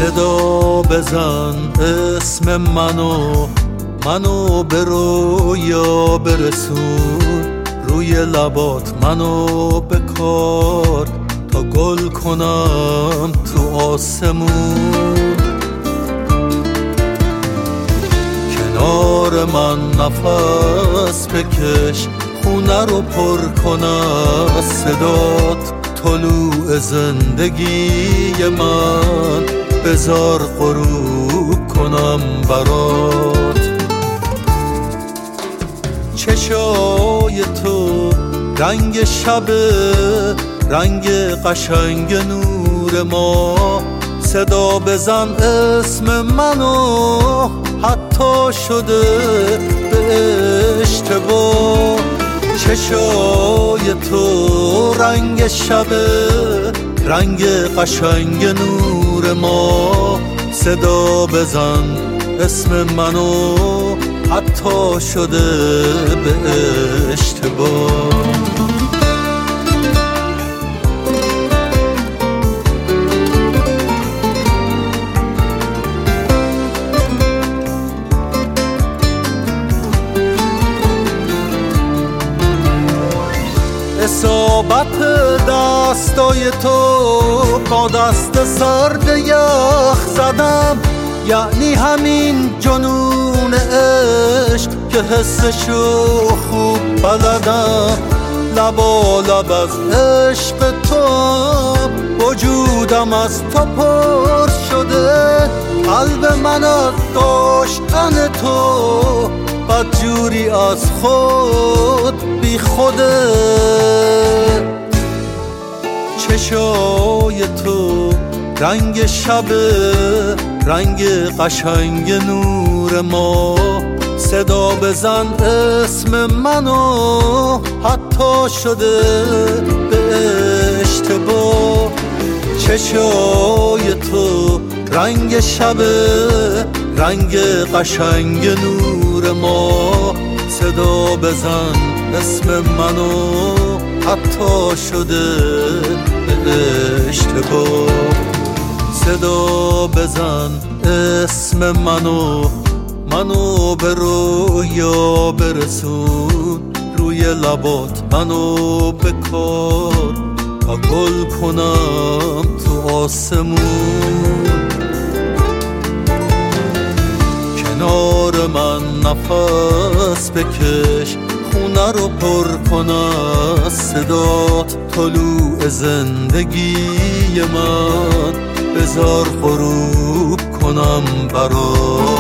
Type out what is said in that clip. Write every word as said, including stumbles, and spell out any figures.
صدا بزن اسم منو منو به رویا برسون، روی لبات منو بکار تا گل کنم تو آسمون. کنار من نفس بکش، خونه رو پر کن از صدات، طلوع زندگی من بزار غروب کنم برات. چشای تو رنگ شب، رنگ قشنگ نور ما، صدا بزن اسم منو حتی شده به اشتباه. چشای تو رنگ شب، رنگ قشنگ نور ما، صدا بزن اسم منو حتی شده به اشتباه. اصابت دستای تو با دست سرد یخ زدم، یعنی همین جنون عشق که حسشو خوب بلدم. لبا لب از عشق تو، وجودم از تو پر شده، قلب من از داشتن تو بدجوری از خود بی خوده. چشای تو رنگ شب، رنگ قشنگ نور ما، صدا بزن اسم منو حتی شده به اشتباه. چشای تو رنگ شب، رنگ قشنگ نور ما، صدا بزن اسم منو حتی شده به اشتباه. صدا بزن اسم منو منو به رویا برسون، روی لبات منو بکار تا گل کنم تو آسمون. کنار من نفس بکش، خونه رو پر کن از صدات، طلوع زندگی من بزار غروب کنم برات.